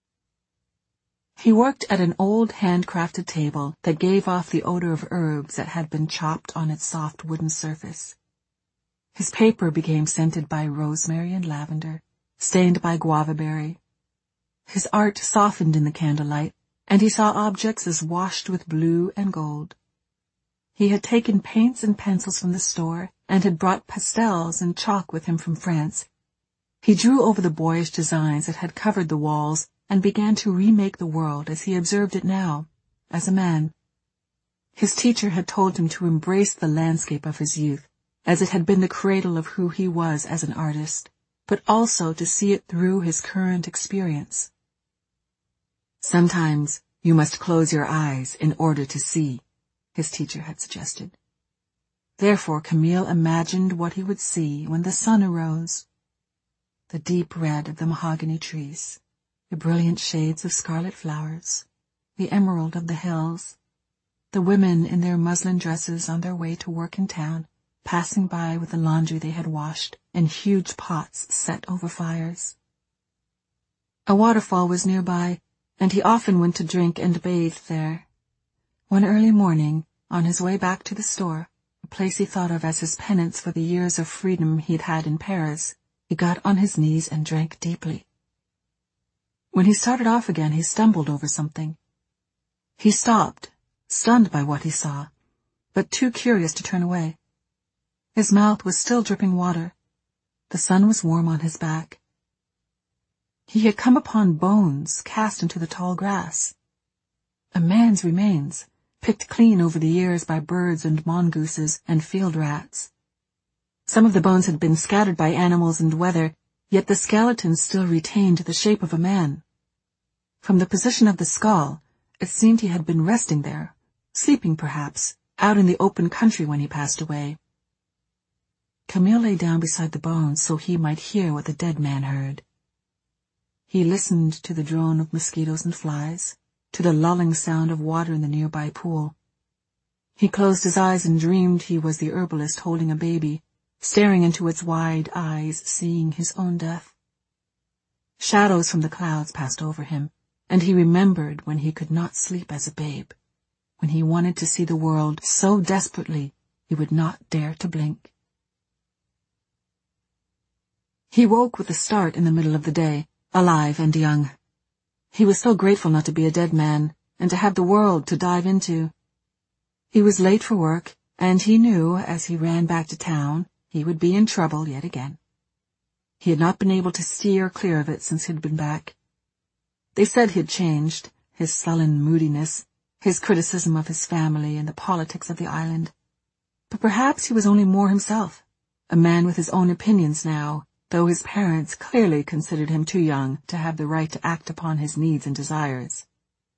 He worked at an old handcrafted table that gave off the odor of herbs that had been chopped on its soft wooden surface. His paper became scented by rosemary and lavender, stained by guava berry. His art softened in the candlelight, and he saw objects as washed with blue and gold. He had taken paints and pencils from the store, and had brought pastels and chalk with him from France. He drew over the boyish designs that had covered the walls and began to remake the world as he observed it now, as a man. His teacher had told him to embrace the landscape of his youth, as it had been the cradle of who he was as an artist, but also to see it through his current experience. Sometimes you must close your eyes in order to see, his teacher had suggested. Therefore Camille imagined what he would see when the sun arose. The deep red of the mahogany trees, the brilliant shades of scarlet flowers, the emerald of the hills, the women in their muslin dresses on their way to work in town, passing by with the laundry they had washed in huge pots set over fires. A waterfall was nearby, and he often went to drink and bathe there. One early morning, on his way back to the store, a place he thought of as his penance for the years of freedom he'd had in Paris, he got on his knees and drank deeply. When he started off again, he stumbled over something. He stopped, stunned by what he saw, but too curious to turn away. His mouth was still dripping water. The sun was warm on his back. He had come upon bones cast into the tall grass. A man's remains, picked clean over the years by birds and mongooses and field rats. Some of the bones had been scattered by animals and weather, yet the skeleton still retained the shape of a man. From the position of the skull, it seemed he had been resting there, sleeping perhaps, out in the open country when he passed away. Camille lay down beside the bones so he might hear what the dead man heard. He listened to the drone of mosquitoes and flies, to the lulling sound of water in the nearby pool. He closed his eyes and dreamed he was the herbalist holding a baby, staring into its wide eyes, seeing his own death. Shadows from the clouds passed over him, and he remembered when he could not sleep as a babe, when he wanted to see the world so desperately he would not dare to blink. He woke with a start in the middle of the day, alive and young. He was so grateful not to be a dead man, and to have the world to dive into. He was late for work, and he knew, as he ran back to town, he would be in trouble yet again. He had not been able to steer clear of it since he'd been back. They said he had changed, his sullen moodiness, his criticism of his family and the politics of the island. But perhaps he was only more himself, a man with his own opinions now, though his parents clearly considered him too young to have the right to act upon his needs and desires.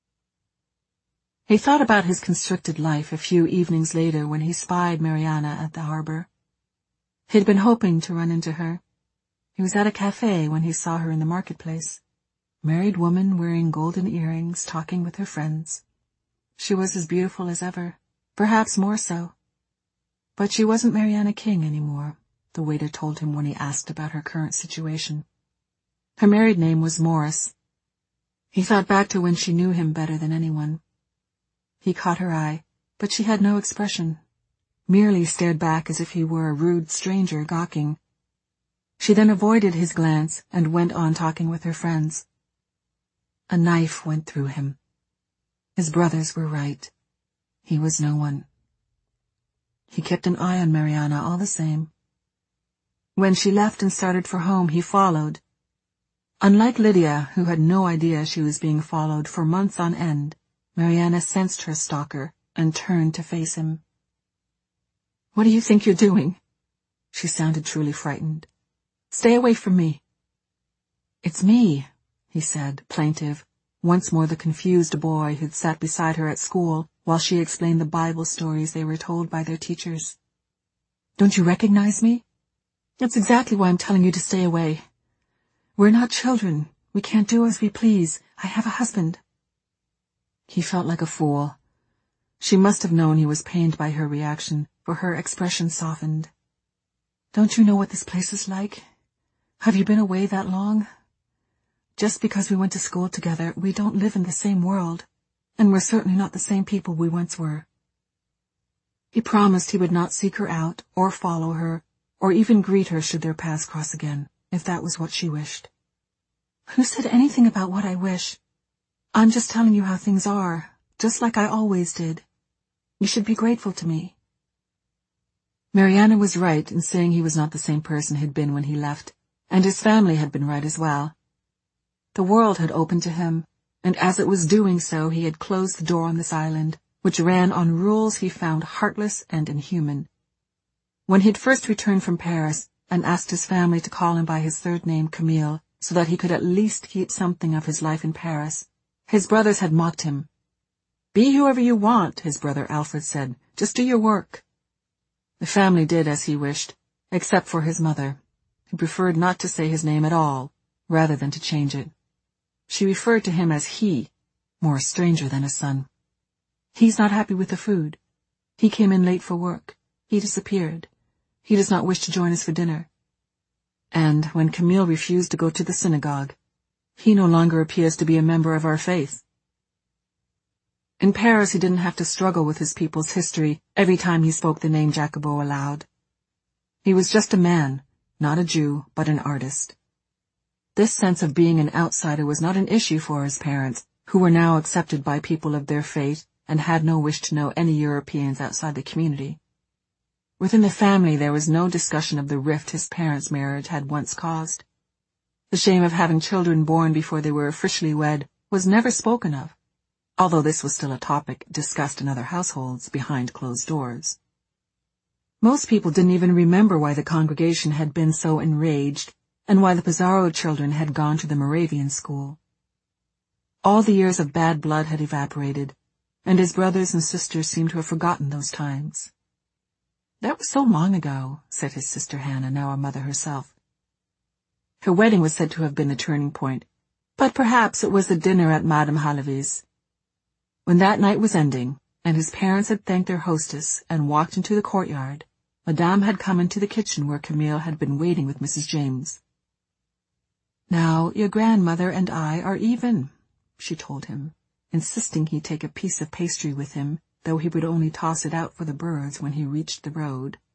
He thought about his constricted life a few evenings later when he spied Mariana at the harbor. He had been hoping to run into her. He was at a cafe when he saw her in the marketplace. Married woman wearing golden earrings, talking with her friends. She was as beautiful as ever, perhaps more so. But she wasn't Mariana King anymore, the waiter told him when he asked about her current situation. Her married name was Morris. He thought back to when she knew him better than anyone. He caught her eye, but she had no expression, merely stared back as if he were a rude stranger gawking. She then avoided his glance and went on talking with her friends. A knife went through him. His brothers were right. He was no one. He kept an eye on Mariana all the same. When she left and started for home, he followed. Unlike Lydia, who had no idea she was being followed for months on end, Mariana sensed her stalker and turned to face him. "What do you think you're doing?" She sounded truly frightened. "Stay away from me." "It's me," he said, plaintive, once more the confused boy who'd sat beside her at school while she explained the Bible stories they were told by their teachers. "Don't you recognize me? That's exactly why I'm telling you to stay away. We're not children. We can't do as we please. I have a husband." He felt like a fool. She must have known he was pained by her reaction, for her expression softened. "Don't you know what this place is like? Have you been away that long? Just because we went to school together, we don't live in the same world, and we're certainly not the same people we once were." He promised he would not seek her out, or follow her, or even greet her should their paths cross again, if that was what she wished. "Who said anything about what I wish? I'm just telling you how things are, just like I always did. You should be grateful to me." Mariana was right in saying he was not the same person he'd been when he left, and his family had been right as well. The world had opened to him, and as it was doing so he had closed the door on this island, which ran on rules he found heartless and inhuman. When he'd first returned from Paris and asked his family to call him by his third name, Camille, so that he could at least keep something of his life in Paris, his brothers had mocked him. "Be whoever you want," his brother Alfred said. "Just do your work." The family did as he wished, except for his mother, who preferred not to say his name at all, rather than to change it. She referred to him as he, more a stranger than a son. "He's not happy with the food. He came in late for work. He disappeared. He does not wish to join us for dinner." And when Camille refused to go to the synagogue, "He no longer appears to be a member of our faith." In Paris he didn't have to struggle with his people's history every time he spoke the name Jacobo aloud. He was just a man, not a Jew, but an artist. This sense of being an outsider was not an issue for his parents, who were now accepted by people of their faith and had no wish to know any Europeans outside the community. Within the family there was no discussion of the rift his parents' marriage had once caused. The shame of having children born before they were officially wed was never spoken of, although this was still a topic discussed in other households behind closed doors. Most people didn't even remember why the congregation had been so enraged and why the Pizarro children had gone to the Moravian school. All the years of bad blood had evaporated, and his brothers and sisters seemed to have forgotten those times. "That was so long ago," said his sister Hannah, now a mother herself. Her wedding was said to have been the turning point, but perhaps it was the dinner at Madame Halavy's. When that night was ending, and his parents had thanked their hostess and walked into the courtyard, Madame had come into the kitchen where Camille had been waiting with Mrs. James. "Now, your grandmother and I are even," she told him, insisting he take a piece of pastry with him, though he would only toss it out for the birds when he reached the road.